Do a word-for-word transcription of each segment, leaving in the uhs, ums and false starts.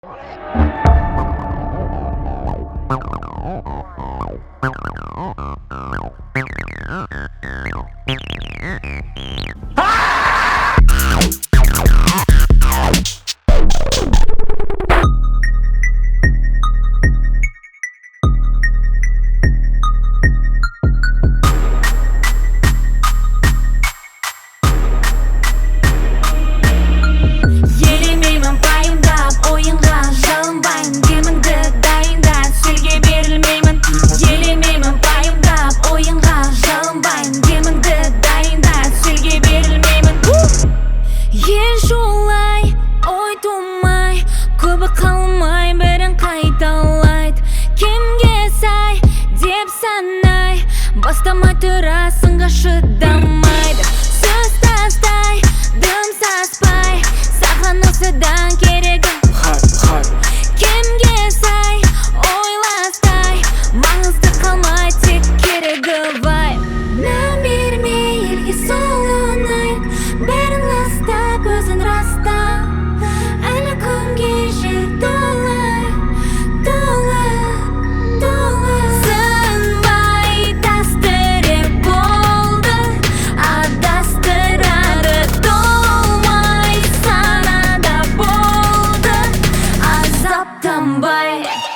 Бастамай тұрасыңға шыдамайды. Сөз тастай, дым саспай, саған осыдан керегі кемге сай, ойластай, маңызды қалмай, тек керегі вай. Мән бермей елге сол ұнайық, бәрін ластап, өзін раста. Әлі күнге жер толы, толы, толы. Сынбай тастырып болды, адастырады, толмай санада болды, азаптанбай.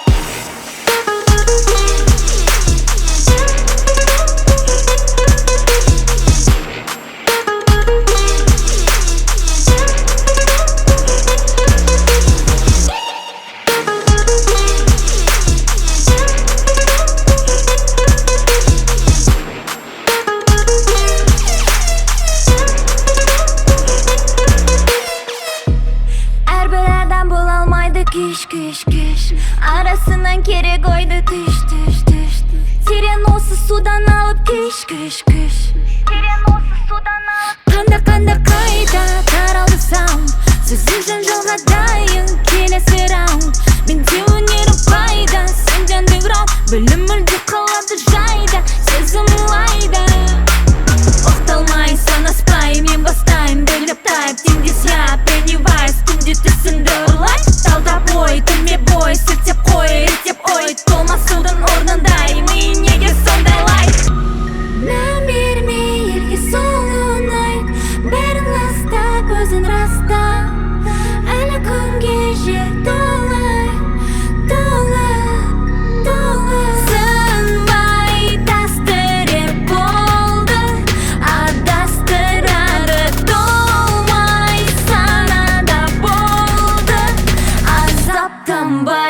Киш, киш, киш, арасынан керек ойды түш, түш, түш. Терең осы судан алып киш, киш, киш. Терең осы судан алып қанда, қанда қайда таралды саунд. Сөзің жанжалға дайын келесі раунд. Менде өнерім пайда, сенден деграу. Білім мүлде қалады жайда, сезім лайда. Оқталмай, санаспай, мен бастайым біліп тайып. Теңдес я, пеннивайз, күнде түсінді ұрлай. Талдап ой, түнме бой, сілтеп қой, реттеп ой. Толмас судың орнындай, ми неге сондайлай. Мән бермей елге сол ұнайық, бәрін ластап, өзін раста. Әлі күнге жер толы, толы, толы. Сынбай тастырып болды, адастырады, толмай санада болды, азаптанбай.